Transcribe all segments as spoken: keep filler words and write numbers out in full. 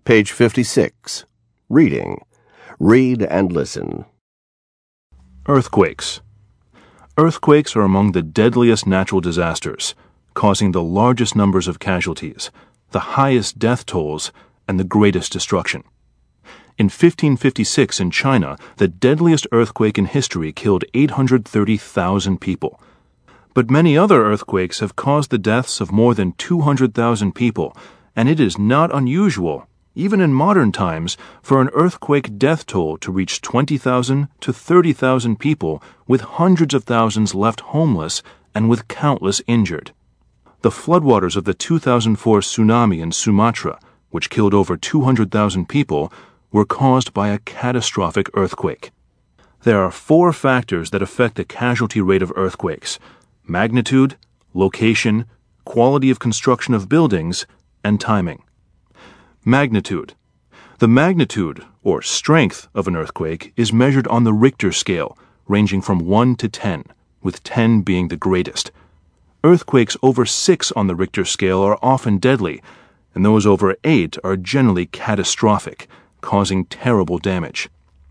Page fifty-six. Reading. Read and listen. Earthquakes. Earthquakes are among the deadliest natural disasters, causing the largest numbers of casualties, the highest death tolls, and the greatest destruction. In fifteen fifty-six in China, the deadliest earthquake in history killed eight hundred thirty thousand people. But many other earthquakes have caused the deaths of more than two hundred thousand people, and it is not unusual, even in modern times, for an earthquake death toll to reach twenty thousand to thirty thousand people, with hundreds of thousands left homeless and with countless injured. The floodwaters of the two thousand four tsunami in Sumatra, which killed over two hundred thousand people, were caused by a catastrophic earthquake. There are four factors that affect the casualty rate of earthquakes: magnitude, location, quality of construction of buildings, and timing. Magnitude. The magnitude, or strength, of an earthquake is measured on the Richter scale, ranging from one to ten, with ten being the greatest. Earthquakes over six on the Richter scale are often deadly, and those over eight are generally catastrophic, causing terrible damage.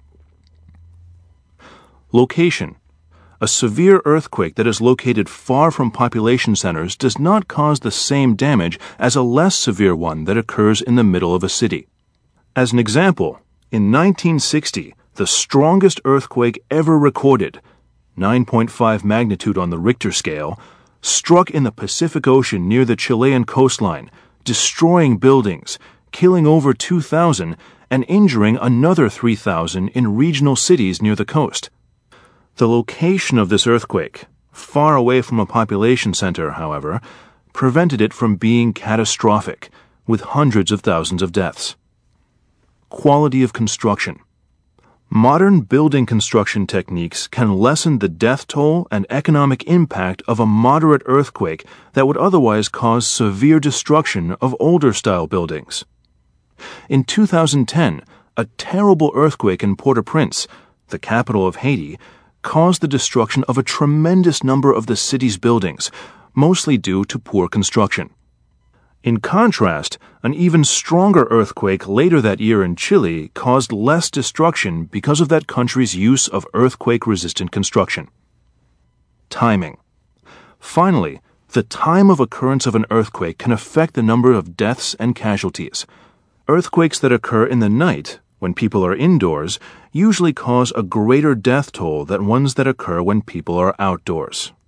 Location. A severe earthquake that is located far from population centers does not cause the same damage as a less severe one that occurs in the middle of a city. As an example, in nineteen sixty, the strongest earthquake ever recorded, nine point five magnitude on the Richter scale, struck in the Pacific Ocean near the Chilean coastline, destroying buildings, killing over two thousand, and injuring another three thousand in regional cities near the coast. The location of this earthquake, far away from a population center, however, prevented it from being catastrophic, with hundreds of thousands of deaths. Quality of construction. Modern building construction techniques can lessen the death toll and economic impact of a moderate earthquake that would otherwise cause severe destruction of older-style buildings. In two thousand ten, a terrible earthquake in Port-au-Prince, the capital of Haiti, caused the destruction of a tremendous number of the city's buildings, mostly due to poor construction. In contrast, an even stronger earthquake later that year in Chile caused less destruction because of that country's use of earthquake-resistant construction. Timing. Finally, the time of occurrence of an earthquake can affect the number of deaths and casualties. Earthquakes that occur in the night, when people are indoors, usually cause a greater death toll than ones that occur when people are outdoors.